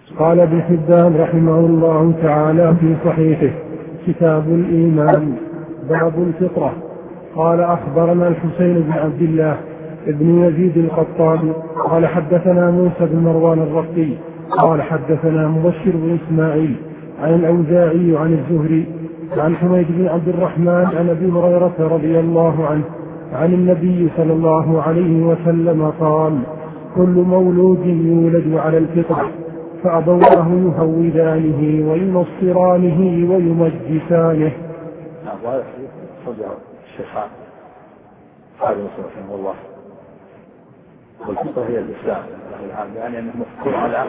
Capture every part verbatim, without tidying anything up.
قال ابن حبان رحمه الله تعالى في صحيحه كتاب الإيمان باب الفطرة. قال أخبرنا الحسين بن عبد الله ابن يزيد القطان قال حدثنا موسى بن مروان الرقي قال حدثنا مبشر بن إسماعيل عن الأوزاعي عن الزهري عن حميد بن عبد الرحمن عن أبي هريرة رضي الله عنه عن النبي صلى الله عليه وسلم قال كل مولود يولد على الفطرة فأبواه يهودانه وينصرانه ويمجسانه. وهذا صدق الشيخان قال رحمه الله والفطرة هي الإسلام يعني أنه مفكور على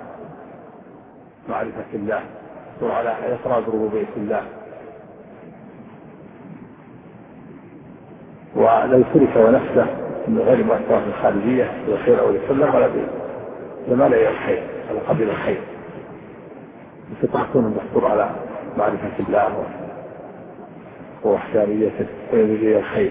معرفة الله وعلى إفراد ربوبية الله ولا يشرك ونفسه من غير مؤثرات الخارجية بالخير أو السلم ولا لما لا الخير على قبيل الخير. الفطرة تكون مفكور على معرفة الله ووحدانيته ويريد الخير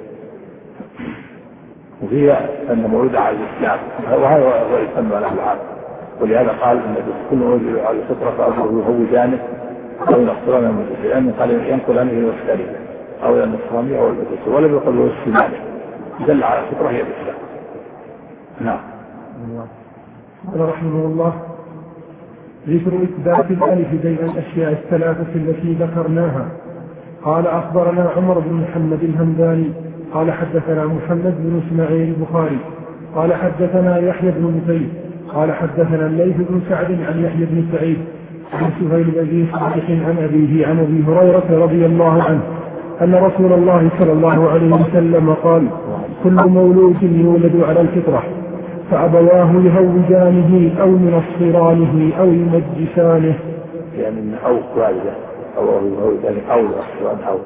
وهي أن مولود على الإسلام وهذا هو يسمى له العام. ولهذا قال أن كل مولود على الفطرة فأبوه يهودانه أو ينصرانه من الإسلام قال ينقل عنه الوحدانية أو النصرانية أو البدوس ولم يقل له السلالة دل على الفطرة هي الإسلام. نعم. قال رحمه الله ذكر إثبات الألف بين الأشياء الثلاثة التي ذكرناها. قال أخبرنا عمر بن محمد الهمداني قال حدثنا محمد بن إسماعيل البخاري قال حدثنا يحيى بن متيم قال حدثنا الليث بن سعد عن يحيى بن سعيد عن سهيل بن صالح عن أبيه عن أبي هريرة رضي الله عنه أن رسول الله صلى الله عليه وسلم قال كل مولود يولد على الفطرة فأبواه يهودانه أو ينصرانه أو يمجسانه. يعني من أو والدة أو يهودانه أو ينصرانه أو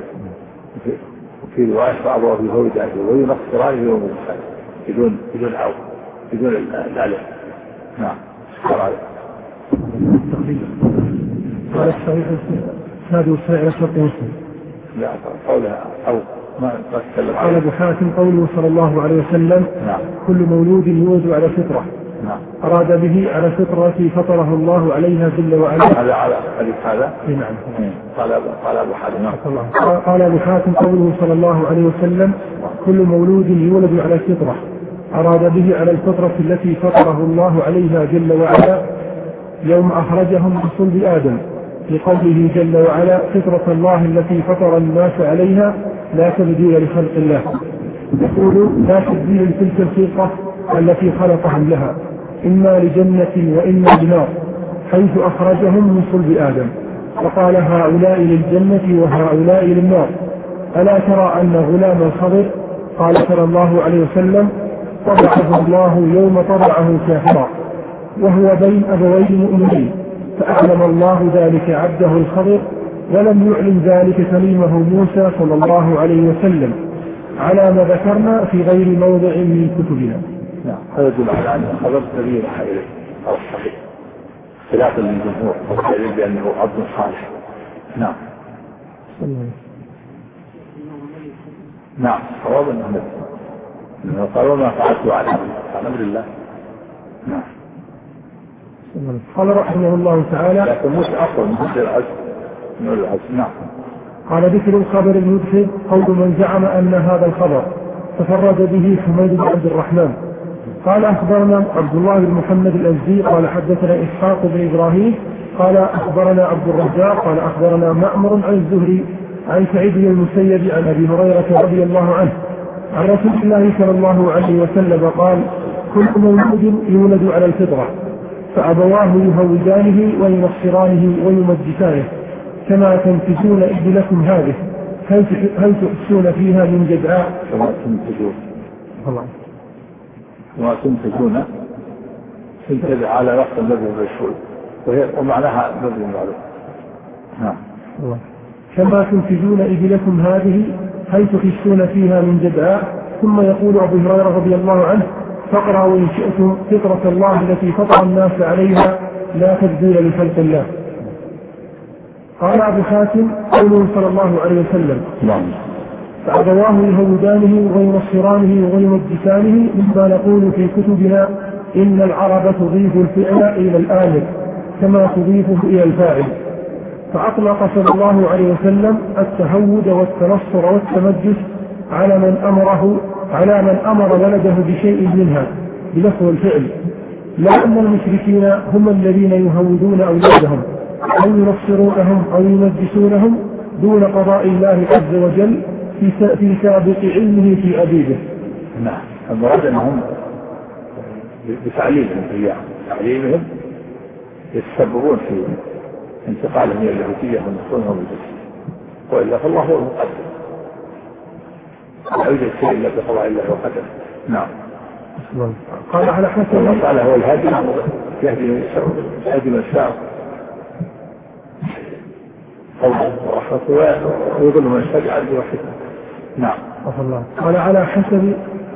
في رواية فأبواه يهودانه وينصرانه ويمجسانه بدون بدون أو بدون الألف. نعم. قال الصحيح هذا صحيح شرط مسلم. لا قولها أو ما تتكلم. قال أبو حاتم قوله صلى الله عليه وسلم نعم. كل مولود يولد على فطرة. نعم. أراد به على فطرة فطره الله عليها جل وعلا. هذا على حديث هذا. نعم. قال قال أبو حاتم. قال أبو حاتم قوله صلى الله عليه وسلم كل مولود يولد على فطرة أراد به على الفطرة التي فطره الله عليها جل وعلا يوم أخرجهم من صلب آدم لقوله جل وعلا فطرة الله التي فطر الناس عليها لا تبديل لخلق الله. يقول لا تبديل لتلك الخلقة التي خلقهم لها إما لجنة وإما لنار حيث أخرجهم من صلب آدم فقال هؤلاء للجنة وهؤلاء للنار. ألا ترى أن غلام الخضر قال صلى الله عليه وسلم طبعه الله يوم طبعه كافرا وهو بين أبوين مؤمنين فأعلم الله ذلك عبده الخضر ولم يعلم ذلك كليمه موسى صلى الله عليه وسلم على ما ذكرنا في غير موضع من كتبنا. نعم. هذا يدل على أن الخضر سبيل إليه أو الصحيح خلافا للجمهور والدليل بأنه عبد صالح. نعم. نعم. صواب أنه نبي قالوا ما فعلت على أمر الله. نعم. قال رحمه الله تعالى لكن موسى أفضل من ذكر العزم من العزم. نعم. قال ذكر الخبر المدخل قول من زعم أن هذا الخبر تفرد به حميد بن عبد الرحمن. قال أخبرنا عبد الله بن محمد الأزدي قال حدثنا إسحاق بن إبراهيم قال أخبرنا عبد الرزاق قال أخبرنا مأمر عن الزهري عن سعيد بن المسيب عن أبي هريرة رضي الله عنه عن رسول الله صلى الله عليه وسلم قال كل مولود يولد على الفطرة فأبواه يهودانه وينصرانه ويمجسانه كما تنتجون إبلكم هذه هل تحسون فيها من جدعاء كما تنتجون كما تنتجون تنتج على وقت الذي مشهور ومعناها الذي معلوم. نعم. كما تنتجون إبلكم هذه هل تحسون فيها من جدعاء. ثم يقول أبو هريرة رضي الله عنه فاقرأوا وإن شئتم فطرة الله التي فطر الناس عليها لا تبديل لخلق الله. قال أبو حاتم قوله صلى الله عليه وسلم فأبواه يهودانه وينصرانه ويمجسانه مما نقول في كتبنا إن العرب تضيف الفعل إلى الآمر كما تضيفه إلى الفاعل. فأطلق صلى الله عليه وسلم التهود والتنصر والتمجس على من أمره على من أمر ولده بشيء منها بلفظ الفعل، لا أن المشركين هم الذين يهودون أولادهم أو ينصرونهم أو يمجسونهم دون قضاء الله عز وجل في سابق علمه في أبيده. نعم، المراد أنهم بتعليمهم إياه تعليمهم يتسببون في انتقالهم إلى اليهودية ونصرونهم بالجسد، وإلا فالله هو المقدر لا يوجد شيء إلا بقضاء الله وقدره. نعم. قال على حسب الله تعالى هو الهادي يهدي يهدي من شاء ورحمته ويضل من شاء بعدله وحكمته. نعم. الله قال على حسب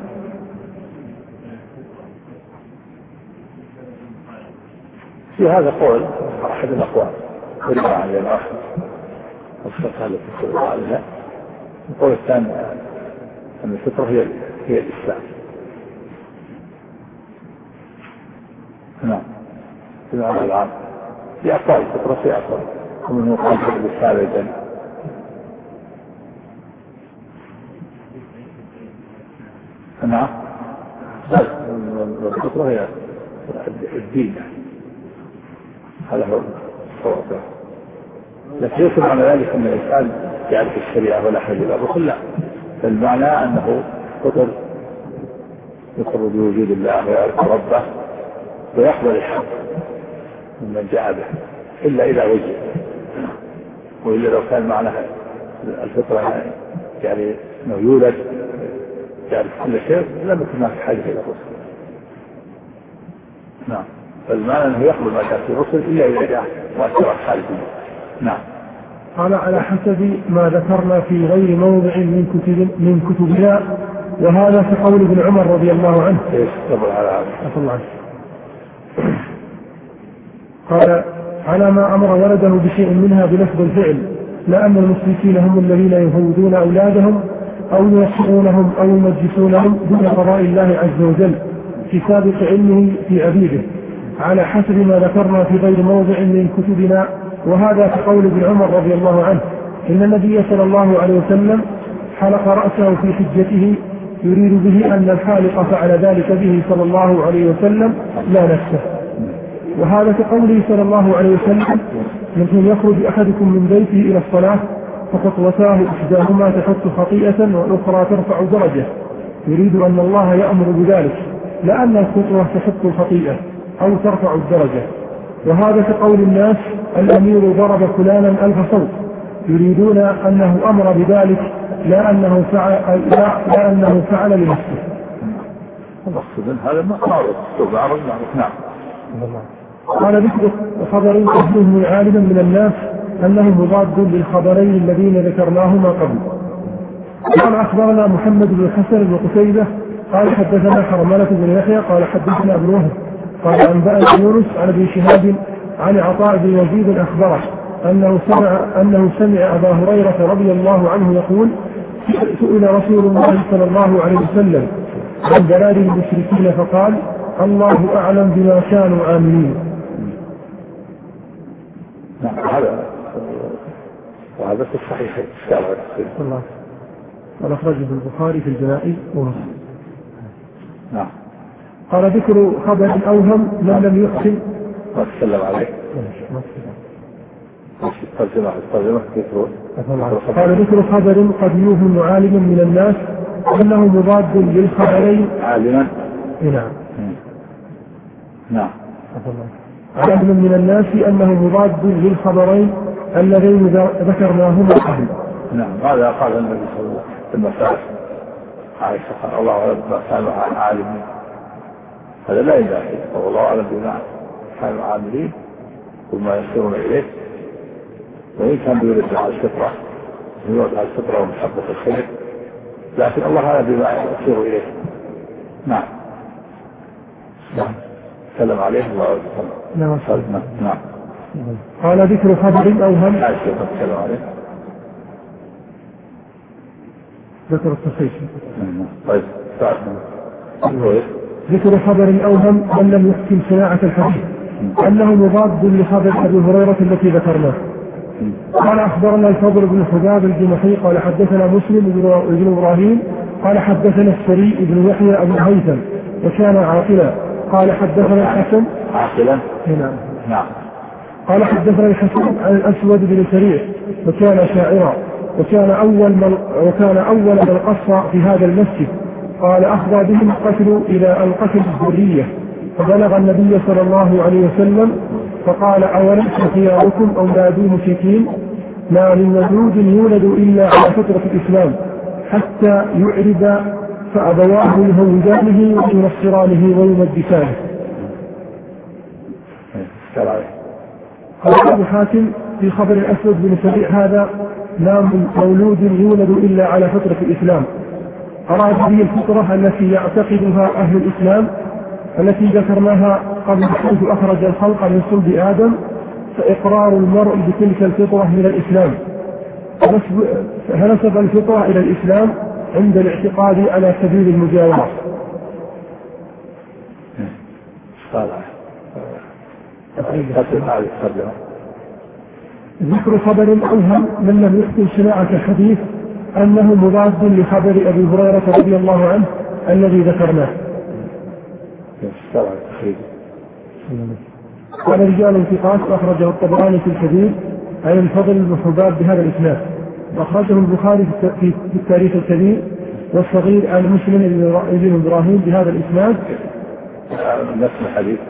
في هذا قول أحد الأقوال ورد عن الآخر والفقه التي تقول عليها. القول الثاني أن الفطرة هي هي الإسلام. نعم. في هذا العام في أقوال الفطرة في أقوال ومنه قال بالإسلام الجنة. نعم. الفطرة هي الدين، هذا هو الصواب. لكن ليس معنى ذلك أن الإنسان يعرف الشريعة ولا حاجة إلى الرسل، لا، فالمعنى أنه فطر يقر بوجود الله ويعرف ربه ويقبل الحق ممن جاء به إلا إذا وجد، وإلا لو كان معناها الفطرة يعني أنه يولد يعرف كل شيء لم يكن هناك حاجة إلى الرسل. نعم، فالمعنى أنه يقبل ما كان في الرسل إلا إذا جاء مؤثرات خارجية. نعم. قال على حسب ما ذكرنا في غير موضع من كتب من كتبنا، وهذا في قول ابن عمر رضي الله عنه. الله قال على ما أمر ولده بشيء منها بلفظ الفعل، لا أن المشركين هم الذين يهودون أولادهم أو ينصرونهم أو يمجسونهم دون قضاء الله عز وجل في سابق علمه في أبيده، على حسب ما ذكرنا في غير موضع من كتبنا، وهذا كقول ابن عمر رضي الله عنه إن النبي صلى الله عليه وسلم حلق رأسه في حجته يريد به أن الحالق فعل ذلك به صلى الله عليه وسلم لا نفسه. وهذا كقوله صلى الله عليه وسلم مثل يخرج أحدكم من بيته إلى الصلاة فخطوتاه إحداهما تحط خطيئة والأخرى ترفع درجة، يريد أن الله يأمر بذلك لا أن الخطوة تحط الخطيئة أو ترفع الدرجة. وهذا كقول الناس الأمير ضرب فلانا ألف صوت، يريدون أنه أمر بذلك لا أنه فعل, لا, لا أنه فعل لنفسه. هذا ما معروف. نعم. قال ذكر خبر قبله عالما من الناس أنه مضاد للخبرين الذين ذكرناهما قبل. قال أخبرنا محمد بن الحسن بن قتيبة قال حدثنا حرملة بن يحيى قال حدثنا ابن وهب قال أنبأنا يونس عن ابن شهاب عن عطاء بن يزيد أخبره أنه سمع أنه سمع أبا هريرة رضي الله عنه يقول سئل رسول الله صلى الله عليه وسلم عن دلال المشركين فقال الله أعلم بما كانوا عاملين. نعم، هذا وهذا في الصحيح الله قال أخرجه البخاري في الجنائز ومسلم. نعم. قال ذكر خبر أوهم من لم يحسن ما تسلم عليه قال ذكر خبر قد يوهم عالما من الناس أنه مضاد للخبرين عالما. نعم. نعم. عالما من الناس أنه مضاد للخبرين اللذين ذكرناهما قبل. نعم، هذا قال النبي صلى الله عليه وسلم في المسائل عائشة قال الله أعلم بما كانوا عالمين، هذا لا يداخل والله أعلم بما كانوا عاملين وما يسيرون إليه، وإن كان بيورد على الفطرة يورد على الفطرة ومحبة الخير، لكن الله أعلم بما يسير إليه. نعم. نعم. سلم عليه الله نعم. نعم. قال ذكر خبر أوهم عائشة سلم عليه ذكر التصحيح. طيب. طيب. ذكر خبر أوهم من لم يحكم صناعة الحديث أنه مضاد لخبر أبي هريرة التي ذكرناه. قال أخبرنا الفضل بن حباب الجمحي قال حدثنا مسلم بن إبراهيم قال حدثنا السري بن يحيى أبو هيثم وكان عاقلا قال حدثنا الحسن عاقلا نعم نعم قال حدثنا الحسن عن الأسود بن سريع وكان شاعرا وكان أول من وكان أول من قص في هذا المسجد. قال أخذ بهم القتل إلى القتل الذرية فبلغ النبي صلى الله عليه وسلم فقال أوليس خياركم أولاد مشركين ما من مولود يولد إلا على فطرة الإسلام حتى يعرب فأبواه يهودانه وينصرانه ويمجسانه. قال أبو حاتم في خبر الأسود بن سريع هذا لا مولود يولد إلا على فطرة الإسلام أراد به الفطرة التي يعتقدها أهل الإسلام التي ذكرناها قبل حيث أخرج الخلق من صلب آدم فإقرار المرء بتلك الفطرة من الإسلام فنسب الفطرة إلى الإسلام عند الاعتقاد على سبيل المجاورة. ذكر خبر أوهم من لم يحكم صناعة الحديث أنه مضاد لخبر أبي هريرة رضي الله عنه الذي ذكرناه. قال رجال انتقاص أخرجه الطبراني في الكبير عن الفضل بن حباب بهذا الإسناد وأخرجه البخاري في التاريخ الكبير والصغير عن مسلم بن إبراهيم بهذا الإسناد نفس الحديث.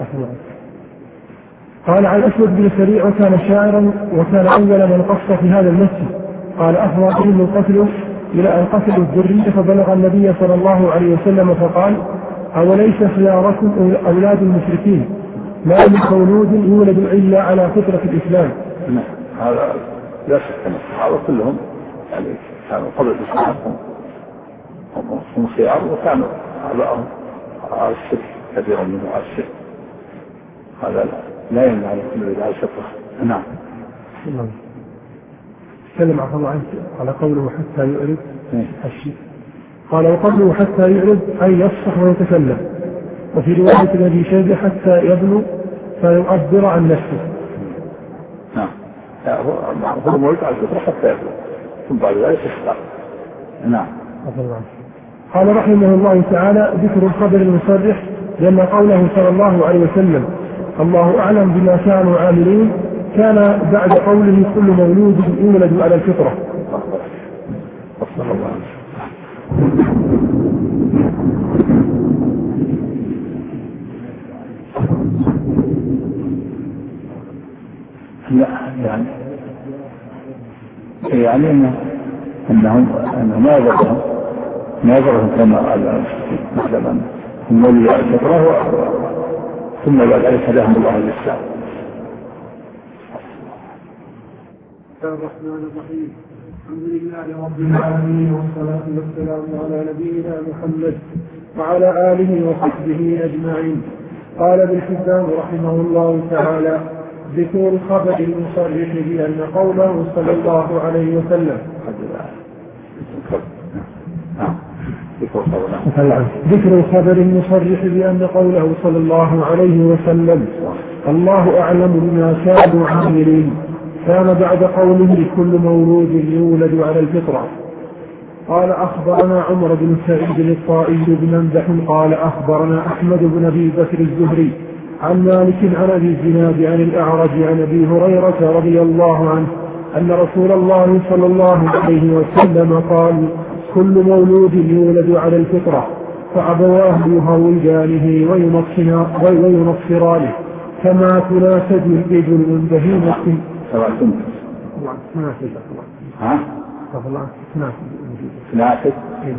قال عن الأسود بن سريع وكان شاعرا وكان أول من قص في هذا المسجد. قال أخبر بهم القتل إلى القتل الذرية فبلغ النبي صلى الله عليه وسلم فقال أوليس خياركم أولاد المشركين ما من مولود يولد إلا على فطرة الإسلام. هذا لا شك أن الصحابة كلهم يعني كانوا قبل الإسلام هم خيار وكانوا آباءهم على الشرك كثيرا منهم على الشرك هذا لا يمنع أن يكون بدعة شطرة. نعم. تكلم عفوا الله عنك على قوله حتى يعرض الشيء قال وقوله حتى يعرض أي يفصح ويتكلم وفي رواية الذي شهد حتى يبلغ فيعبر عن نفسه. نعم هو موجود على الفطرة حتى يبلغ ثم بعد ذلك يختار. نعم. قال رحمه الله تعالى ذكر الخبر المصرح لأن قوله صلى الله عليه وسلم الله أعلم بما كانوا عاملين كان بعد قوله كل مولود يولد على الفطرة. صلى الله عليه وسلم. لا يعني يعني انه انهم انه ما يضرهم ما يضرهم كما مثلا هم ولي الفطرة ثم بعد ذلك هداهم الله للإسلام. الرحمن الرحيم الحمد لله رب العالمين والصلاة والسلام على نبينا محمد وعلى آله وصحبه أجمعين. قال ابن حبان رحمه الله تعالى ذكر الخبر المصرح بأن قوله صلى الله عليه وسلم ذكر الخبر المصرح بأن قوله صلى الله عليه وسلم الله أعلم بما كانوا عاملين كان بعد قوله كل مولود يولد على الفطرة. قال أخبرنا عمر بن سعيد الطائي بن ممدح قال أخبرنا أحمد بن أبي بكر الزهري عن مالك عن أبي الزناد عن الأعرج عن أبي هريرة رضي الله عنه أن رسول الله صلى الله عليه وسلم قال كل مولود يولد على الفطرة فأبواه يهودانه وينصرانه كما تناسج الإبل من بهيمة. ها؟ تناسج؟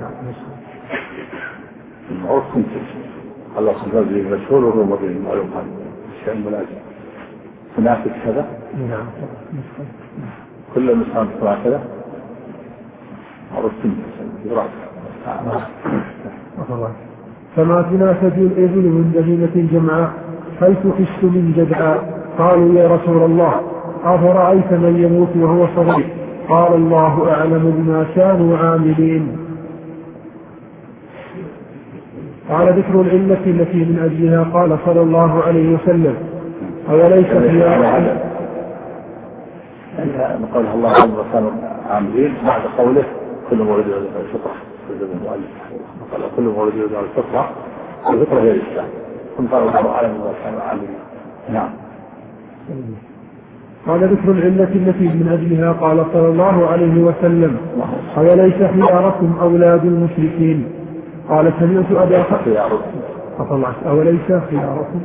المعروف تنسج الله سبحانه وتعالى مشهور والرمضي معلوم هذا الشيء الملازم تناسج كذا؟ نعم. كل المسلمين تسمع كذا؟ معروف تنسج فما تناسج الإبل من بهيمة جمعاء حيث خشت من جدعاء. قالوا يا رسول الله أفرأيت من يموت وهو صغير؟ قال الله أعلم بما كانوا عاملين. قال ذكر العلة التي من أجلها قال صلى الله عليه وسلم أوليس خياركم نقول الله عز وجل عاملين بعد قوله كل مولود يولد على الفطرة قال كل مولود يولد على الفطرة والفطرة هي الإسلام ثم قال الله أعلم وكانوا عاملين. نعم. قال ذكر العلة التي من أجلها قال صلى الله عليه وسلم أوليس خياركم أولاد المشركين قال سمعت أبا خياركم أوليس خياركم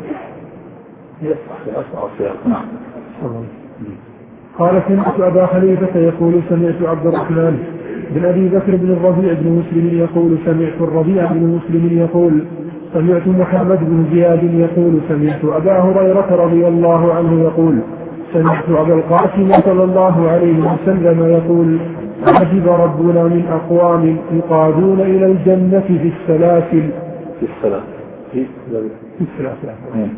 نعم. قال سمعت أبا خليفة يقول سمعت عبد الرحمن بن أبي بكر بن الربيع بن مسلم يقول سمعت الربيع بن مسلم يقول سمعت محمد بن زياد يقول سمعت أبا هريرة رضي الله عنه يقول سمعت أبا القاسم صلى الله عليه وسلم يقول عجب ربنا من أقوام يقادون إلى الجنة في السلاسل في السلاسل في السلاسل.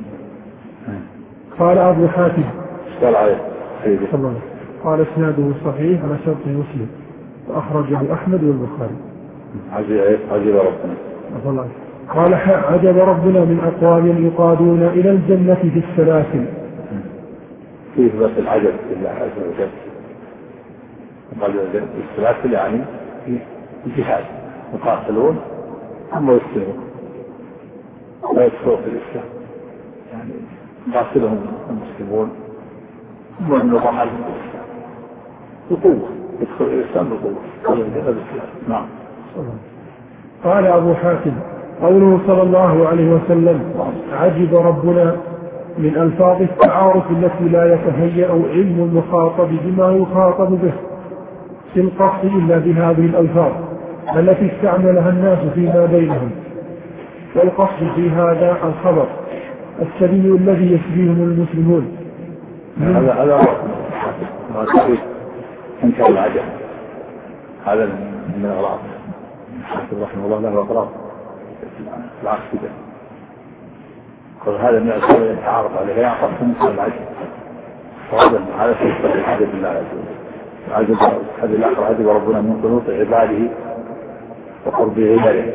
قال أبو حاتم قال عليه قال اسناده صحيح على شرط مسلم وأخرجه أحمد والبخاري. عجب ربنا قال عجب ربنا من أقوام يقادون إلى الجنة في السلاسل فيه بس العجب لله عز وجل. قال السلاسل يعني الجهاد يقاتلون ثم يسلمون لا يدخلون في الإسلام يعني يقاتلهم المسلمون ثم ينضح عليهم الإسلام بقوة يدخل الإسلام بقوة قال الجنة بالإسلام. نعم. قال أبو حاتم قوله صلى الله عليه وسلم عجب ربنا من ألفاظ التعارف التي لا يتهيأ علم المخاطب بما يخاطب به في القصد إلا بهذه الألفاظ التي استعملها الناس فيما بينهم. والقصد في هذا الخبر السبي الذي يسبيهم المسلمون. هذا هذا ما تريد انكر العجب هذا من الأغراض. حافظ رحمه الله له أغراض العكس كده. قال هذا من الأسباب التي تعارف عليها يعطف من العجب وهذا هذا سبب العجب بالله عز وجل. عجب هذه الآخر عجب ربنا من قنوط عباده وقربه إليه.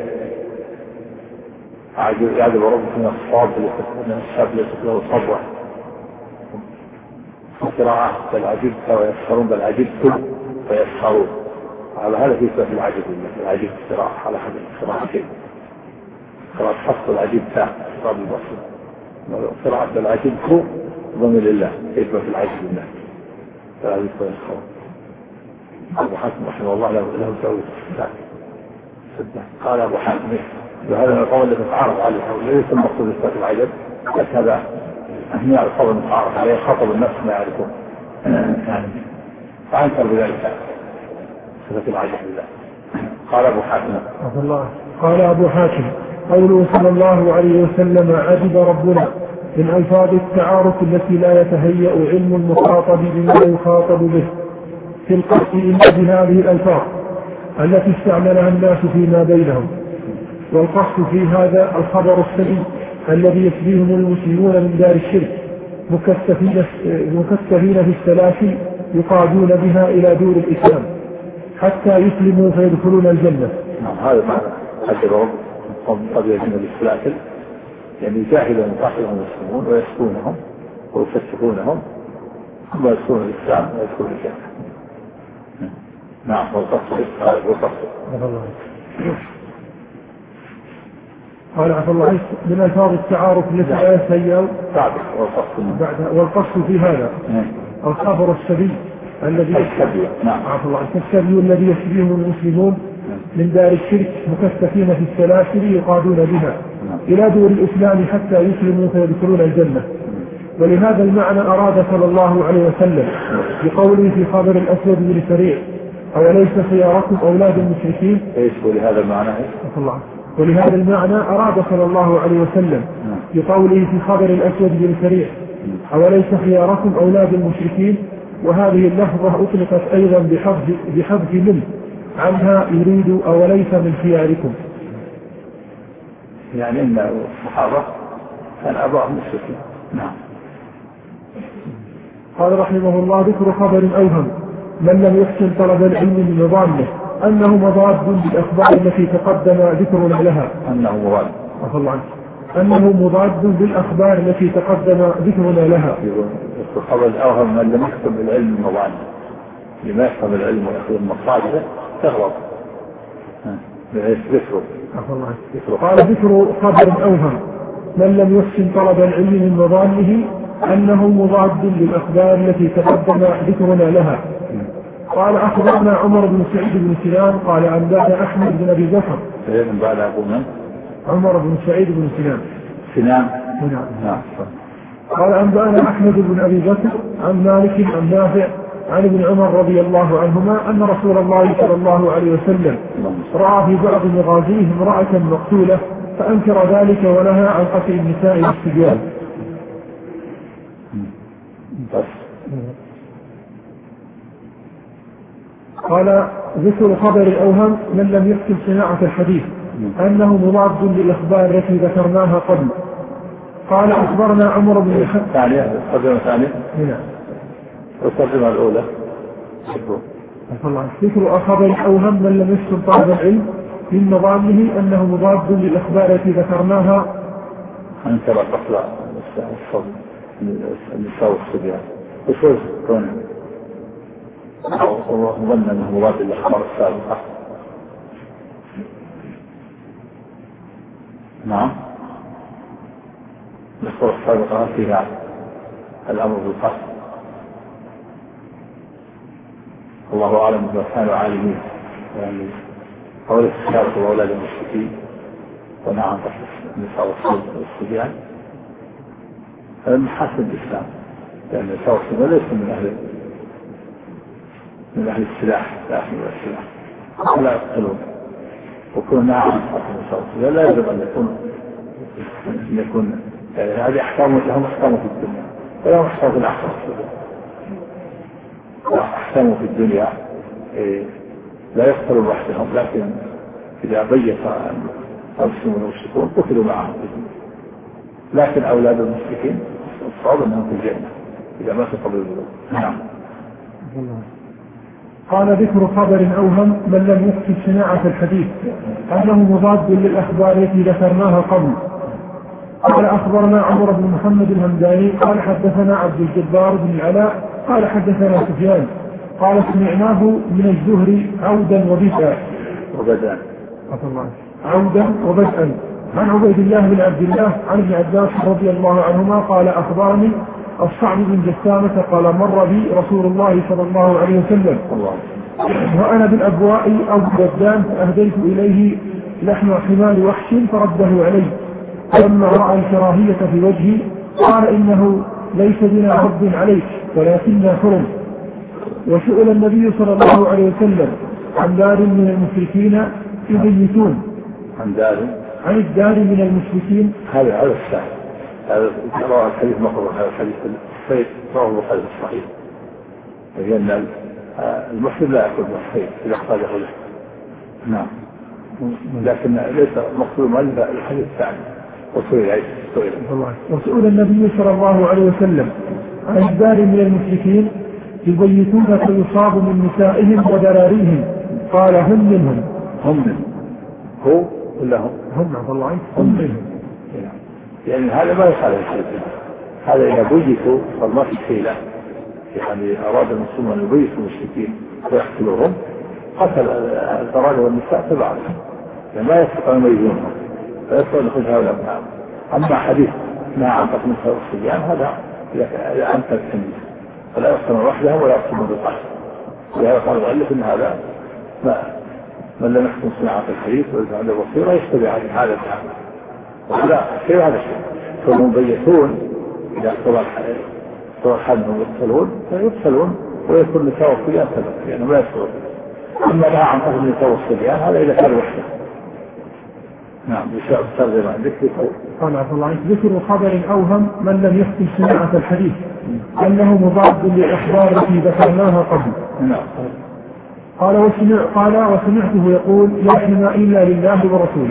عجب يعجب ربنا من الصاب من الشاب له صبوة قراءة بل عجبت ويسخرون بل عجبت ويسخرون. على هذا في سبب العجب العجب الصراع على حد الصراحتين قراءة حصل العجب تاء صاب البصر قراءة العجب كو ضمن لله يثبت العجب لله فالعجب ويسخرون. أبو حاتم رحمه الله له له سوي قال أبو حاتم وهذا من القول الذي تعارف عليه ليس المقصود إثبات العجب لكن هذا أهم القول المتعارف عليه خطب النفس ما يعرفون يعني فأنكر بذلك صفة العجب لله. قال أبو حاتم قال أبو حاتم قوله صلى الله عليه وسلم عجب ربنا من ألفاظ التعارف التي لا يتهيأ علم المخاطب بما يخاطب به في القصد إلا بهذه الألفاظ التي استعملها الناس فيما بينهم. والقصد في هذا الخبر السليم الذي يسبيهم المسلمون من دار الشرك مكثفين مكثفين في السلاسل يقادون بها إلى دور الإسلام حتى يسلموا فيدخلون الجنة. نعم هذا معنى عجب ربهم قد يجن بالسلاسل يعني يجاهدون يقاتلهم المسلمون ويسكونهم ويكثفونهم ثم يدخلون الإسلام ويدخلون الجنة. نعم والقصد والقصد قال عفى الله عنك من ألفاظ التعارف التي لا يتهيأ والقصد في هذا الخبر السبي الذي عفى الله عنك السبي الذي يسبيهم المسلمون من دار الشرك مكثفين في السلاسل يقادون بها إلى دور الإسلام حتى يسلموا فيدخلون الجنة. ولهذا المعنى أراد صلى الله عليه وسلم بقوله في خبر الأسود بن سريع أوليس خياركم أولاد المشركين. ولهذا المعنى ولهذا المعنى أراد صلى الله عليه وسلم بقوله في خبر الأسود بن سريع أوليس خياركم أولاد المشركين. وهذه اللفظة أطلقت أيضا بحذف بحذف من عنها يريد أوليس من خياركم يعني إن الصحابة كان أباهم مشركين. نعم. قال رحمه الله ذكر خبر أوهم من لم يحسن طلب العلم من مضامه أنه مضاد بالأخبار التي تقدم ذكرنا لها أنه مضاد عفى الله عنك أنه مضاد بالأخبار التي تقدم ذكرنا لها. الخبر الأوهم من لم يكتب العلم المضاد لما يفهم العلم ويأخذ المصادر تغلط ذكره. عفى الله عنك. قال ذكر خبر أوهم من لم يحسن طلب العلم من مضانه أنه مضاد للأخبار التي تقدم ذكرنا لها. قال أخبرنا عمر بن سعيد بن سنان قال أنبأنا أحمد بن أبي بكر. بعد أبو من؟ عمر بن سعيد بن سنان. سنان. نعم. قال أنبأنا أحمد بن أبي بكر عن مالك عن نافع عن ابن عمر رضي الله عنهما أن رسول الله صلى الله عليه وسلم رأى في بعض مغازيه امرأة مقتولة فأنكر ذلك ونهى عن قتل النساء والصبيان. قال ذكر خبر الأوهم من لم يكتب صناعة الحديث أنه مضاد للأخبار التي ذكرناها قبل. قال أخبرنا عمر بن الحق ثانية القدمة الثانية هنا القدمة الأولى ذكر خبر الأوهم من لم يكتب طالب العلم من نظامه أنه مضاد للأخبار التي ذكرناها. أنت لا تطلع الصوت النساء والصبيان وشوز كونه أو ظن أنه مضاد للأخبار السابقة. نعم الأخبار السابقة فيها الأمر بالقتل. الله أعلم بما كانوا عالمين يعني أولاد الشارق وأولاد المشركين ونعم قتل النساء والصبيان هذا من حسن الإسلام لأن النساء والصبيان ليس من أهل من أهل السلاح لا أهل السلاح ولا يقتلون وكون نعم قتل النساء والصبيان لا يجب أن يكون أن يكون يعني هذه أحكام لهم أحكام في الدنيا ولا أحكام في الآخرة. أحكام في الدنيا لا يقتلوا وحدهم لكن إذا بيت المسلمون والمشركون قتلوا معهم. لكن أولاد المشركين الصعب أنهم في الجنة إذا ما قبل البلوغ. نعم. قال ذكر خبر أوهم من لم يكتب صناعة الحديث أنه مضاد للأخبار التي ذكرناها قبل. قال أخبرنا عمر بن محمد الهمداني قال حدثنا عبد الجبار بن العلاء قال حدثنا سفيان قال سمعناه من الزهري عودا وبدءا وبدءا عودا وبدءا عن عبيد الله بن عبد الله عن ابن عباس رضي الله عنهما قال أخبرني الصعب بن جسامة قال مر بي رسول الله صلى الله عليه وسلم وأنا بالأبواء أو بالبدان فأهديت إليه لحم حمار وحش فرده علي فلما رأى الكراهية في وجهي قال إنه ليس بنا رد عليك ولكننا حرم. وسئل النبي صلى الله عليه وسلم عن دار من المشركين يبيتون عن دار عن الدار من المشركين. هذا هذا السهل هذا رواه الحديث مقرر هذا الحديث الصحيح رواه البخاري الصحيح لأن المسلم لا يأكل بالصحيح إذا احتاجه له. نعم لكن ليس مقصود إلا الحديث الثاني. وسئل النبي صلى الله عليه وسلم عن الدار من المشركين يبيتون فيصاب من نسائهم ودراريهم قال هم منهم. هم منهم هو ولا هم؟ هم والله هم منهم. يعني هذا ما يخالف الحديث هذا إذا بيتوا فما في حيلة يعني أراد المسلمون أن يبيتوا المشركين ويقتلوهم قتل الضرائر والنساء تبعهم يعني ما يستطيعون يميزونهم فيصل لخذ هؤلاء معهم. أما حديث ما عن قتل النساء والصبيان هذا إذا أنت التمييز فلا يقتلون وحدهم ولا يقتلون بالقتل. لهذا قال المؤلف إن هذا ما من لم يحكم صناعة الحديث وإذا عنده بصيرة يشتبه عليه هذا الحديث ولا شيء هذا الشيء فالمبيتون إذا صار حدهم يقتلون فيقتلون ويكون نساء والصبيان سبب يعني ما يشتبه. أما ما عن قتل النساء والصبيان هذا إذا كان وحده. نعم يشاء الترجمة ذكر قال عبد الله عنك ذكر خبر أوهم من لم يحكم صناعة الحديث أنه مضاد للأخبار التي ذكرناها قبل. نعم. قال وسمع قال وسمعته يقول لا حمى إلا لله ورسوله.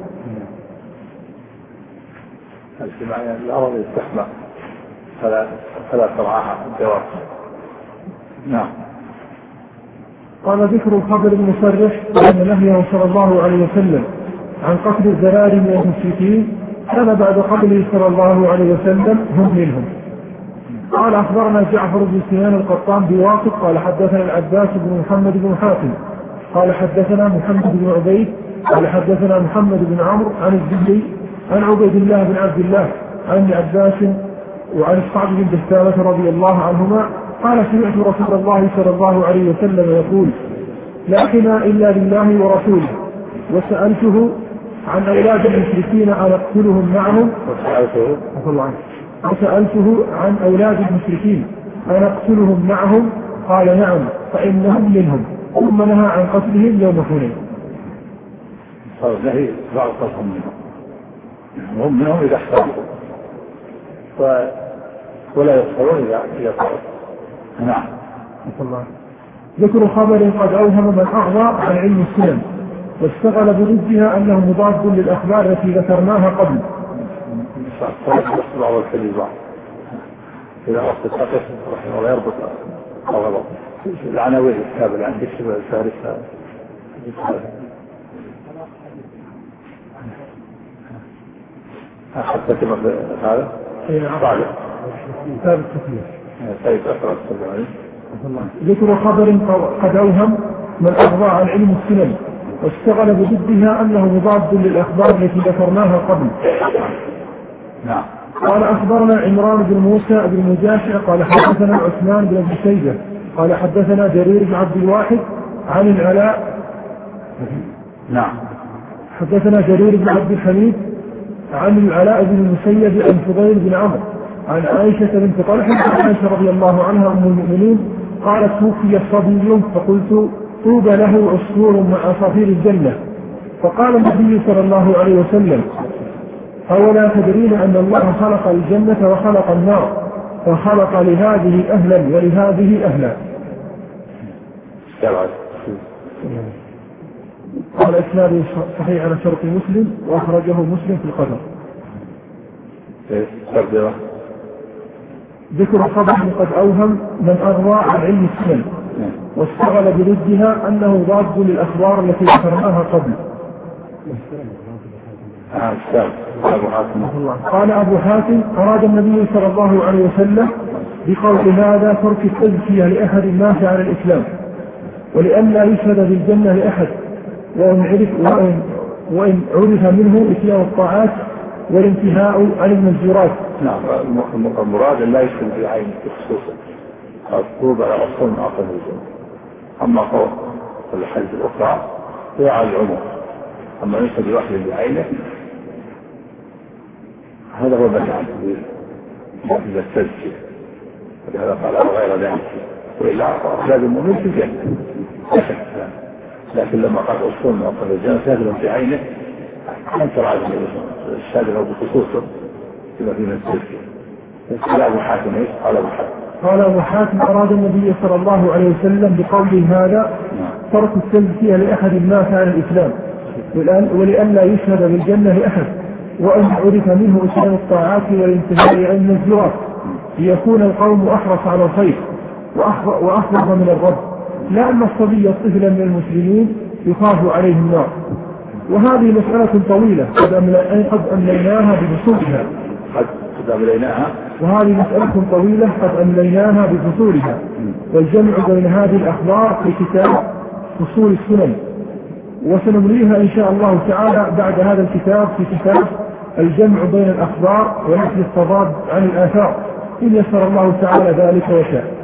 السماع يعني الأرض يستحمى فلا فلا ترعاها الجواب. نعم. قال ذكر الخبر المصرح أن نهيه صلى الله عليه وسلم عن قتل الذراري من المشركين كان بعد قوله صلى الله عليه وسلم هم منهم. قال أخبرنا جعفر بن سنان القطان بواسط قال حدثنا العباس بن محمد بن حاتم قال حدثنا محمد بن عبيد قال حدثنا محمد بن عمرو عن الزهري عن عبيد الله بن عبد الله عن عباس وعن الصعب بن دثامة رضي الله عنهما قال سمعت رسول الله صلى الله عليه وسلم يقول لا حمى إلا لله ورسوله وسألته عن أولاد المشركين أن أقتلهم معهم وسألته وسألته عن أولاد المشركين أن أقتلهم معهم قال نعم فإنهم منهم ثم نهى عن قتلهم يوم حنين. نهي بعض قتلهم منهم هم منهم إذا احترقوا ولا يصفرون إذا صاروا. نعم. ذكر خبر قد أوهم من أعضى عن علم السنن واستغل بضدها أنه مضاد للأخبار التي ذكرناها قبل. بعض الكلمة بعض إذا أردت تقف رحمه الله يربط أو غلط العناوين الكتاب اللي عندك شبه الثالثة حتى كما هذا بعد كتاب التكليف. طيب أقرأ السلام. ذكر خبر قد أوهم من أعضى عن علم السنن واستغل بضدها أنه مضاد للأخبار التي ذكرناها قبل. نعم. قال أخبرنا عمران بن موسى بن مجاشع قال حدثنا عثمان بن أبي شيبة قال حدثنا جرير بن عبد الواحد عن العلاء. نعم. حدثنا جرير بن عبد الحميد عن العلاء بن المسيب عن فضيل بن عمرو عن عائشة بنت طلحة عن عائشة رضي الله عنها أم المؤمنين قالت توفي صبي فقلت طوبى له عصفور مع عصافير الجنة فقال النبي صلى الله عليه وسلم أولا تدرين أن الله خلق الجنة وخلق النار فخلق لهذه أهلا ولهذه أهلا. قال إسناده صحيح على شرط مسلم وأخرجه مسلم في القدر. ذكر خبر قد أوهم من أغضى عن علم السنن واستغل بضدها أنه ضاد للأخبار التي ذكرناها قبل. قال أبو حاتم أراد النبي صلى الله عليه وسلم بقول هذا ترك التزكية لأحد الناس على الإسلام ولأن لا يشهد بالجنة لأحد وإن عرف, وإن وإن عرف منه إتيان الطاعات والانتهاء عن المنزورات. نعم. المراد لا يشهد بعينه خصوصا الطوبى على أصل من أصل الجنة. أما قول الحديث الأخرى هو على العموم أما يشهد بواحد بعينه هذا هو بني عنه إذا التزكية ولهذا قال غير ذلك وإلا أخلاق المؤمن في الجنة لكن لما قال أصول من أصل الجنة شاهد في عينه أنت رأى الشاهد له بخصوصه كما في من التزكية. قال أبو حاتم إيش؟ قال أبو حاتم قال أبو حاتم أراد النبي صلى الله عليه وسلم بقوله هذا ترك التزكية لأحد الناس على الإسلام ولأن لا يشهد بالجنة لأحد وأن عرف منه إسلام الطاعات والانتهاء عن المنزورات ليكون القوم أحرص على الخير وأخلص من الرب لا أن الصبي طفلا من المسلمين يخاف عليه النار. وهذه مسألة طويلة قد أمليناها بفصولها وهذه مسألة طويلة قد أمليناها بفصولها والجمع بين هذه الأخبار في كتاب فصول السنن وسنمليها إن شاء الله تعالى بعد هذا الكتاب في كتاب الجمع بين الأخبار ونفي التضاد عن الآثار إن يسر الله تعالى ذلك وشاء.